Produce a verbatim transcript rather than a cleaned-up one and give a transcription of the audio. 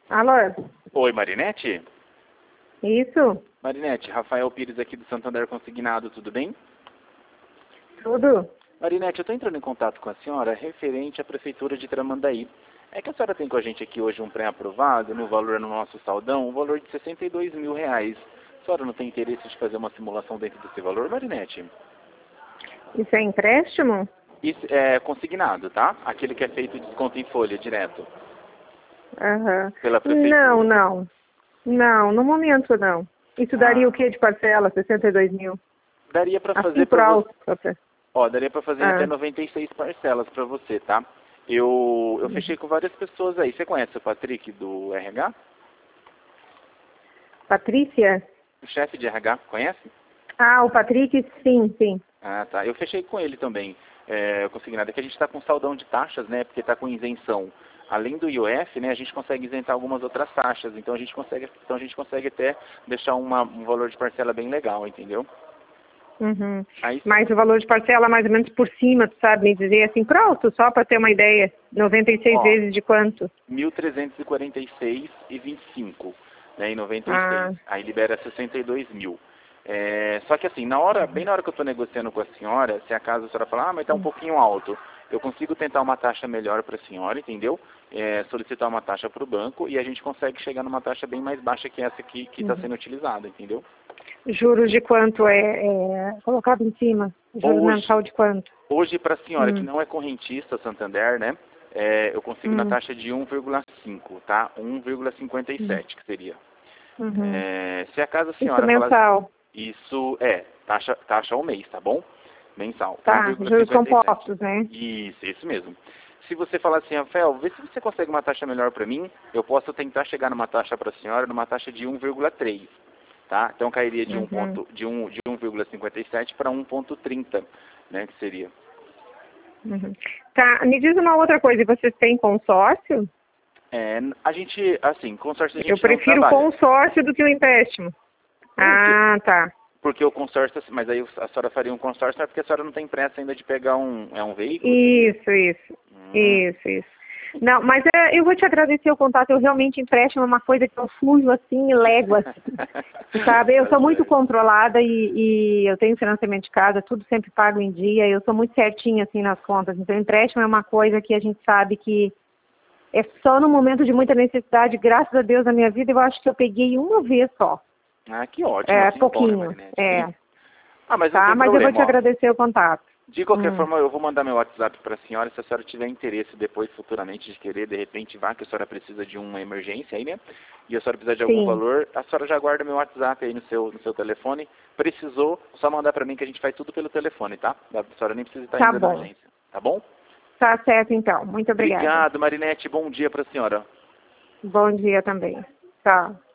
Alô? Oi, Marinete? Isso? Marinete, Rafael Pires aqui do Santander Consignado, tudo bem? Tudo? Marinete, eu estou entrando em contato com a senhora referente à Prefeitura de Tramandaí. É que a senhora tem com a gente aqui hoje um pré-aprovado, no valor no nosso saldão, um valor de sessenta e dois mil reais. A senhora não tem interesse de fazer uma simulação dentro desse valor, Marinete? Isso é empréstimo? Isso é consignado, tá? Aquele que é feito desconto em folha, direto. Aham. Pela Prefeitura. Não, não. Não, no momento não. Isso daria Ah. o que de parcela? sessenta e dois mil? Daria para fazer Assim por para alto. você. Ó, daria para fazer Ah. até noventa e seis parcelas para você, tá? Eu, eu fechei com várias pessoas aí. Você conhece o Patrick do R H? Patrícia? O chefe de R H, conhece? Ah, o Patrick, sim, sim. Ah, tá. Eu fechei com ele também. É, eu consegui nada. É que a gente está com saldão de taxas, né? Porque está com isenção. Além do I O F, né? A gente consegue isentar algumas outras taxas. Então a gente consegue, então a gente consegue até deixar uma, um valor de parcela bem legal, entendeu? Uhum. Aí, Mas o valor de parcela mais ou menos por cima, tu sabe me dizer assim, pronto, só para ter uma ideia. noventa e seis ó, vezes de quanto? mil trezentos e quarenta e seis e vinte e cinco, né, em noventa e seis. Ah. Aí libera sessenta e dois mil. É, só que assim, na hora, bem na hora que eu estou negociando com a senhora, se acaso a senhora falar, ah, mas está um pouquinho alto, eu consigo tentar uma taxa melhor para a senhora, entendeu? É, solicitar uma taxa para o banco e a gente consegue chegar numa taxa bem mais baixa que essa aqui que está Uhum. sendo utilizada, entendeu? Juros de quanto é, é colocado em cima? Juros Hoje, mensal de quanto? hoje para a senhora que Hum. não é correntista Santander, né? É, eu consigo na Hum. taxa de um vírgula cinco, tá? um vírgula cinquenta e sete, que seria. Uhum. É, se acaso a Isso senhora falar, mensal. isso é taxa, taxa ao mês, tá bom? Mensal, Tá, juros um vírgula cinquenta e sete. compostos, né? Isso, isso mesmo. Se você falar assim, Rafael, vê se você consegue uma taxa melhor para mim, eu posso tentar chegar numa taxa para a senhora, numa taxa de um vírgula três, tá? Então cairia de um Uhum. ponto, de um, de um vírgula cinquenta e sete para um vírgula trinta, né, que seria. Uhum. Tá, me diz uma outra coisa, vocês têm consórcio? É, a gente, assim, consórcio a Eu gente não prefiro trabalha. consórcio do que o empréstimo. Por quê? Ah, tá. Porque o consórcio, mas aí a senhora faria um consórcio, é porque a senhora não tem pressa ainda de pegar um, é um veículo? Seria? Isso, isso. Hum. Isso, isso. Não, mas é, eu vou te agradecer o contato, eu realmente empréstimo é uma coisa que eu fujo assim, léguas, sabe? Eu sou muito controlada e, e eu tenho financiamento de casa, tudo sempre pago em dia, eu sou muito certinha assim nas contas, então empréstimo é uma coisa que a gente sabe que é só no momento de muita necessidade, graças a Deus na minha vida, eu acho que eu peguei uma vez só. Ah, que ótimo, É, assim é bom, né, pouquinho, Marinete? é. Ah, mas não Tá, tem mas eu vou te problema, ó. agradecer o contato. De qualquer Hum. forma, eu vou mandar meu WhatsApp para a senhora, se a senhora tiver interesse depois, futuramente, de querer, de repente, vá, que a senhora precisa de uma emergência aí, né? E a senhora precisar de algum Sim, valor, a senhora já guarda meu WhatsApp aí no seu, no seu telefone. Precisou, só mandar para mim que a gente faz tudo pelo telefone, tá? A senhora nem precisa estar tá indo na bom. agência, tá bom? Tá certo então, muito obrigada. Obrigado, Marinete, bom dia para a senhora. Bom dia também. Tchau.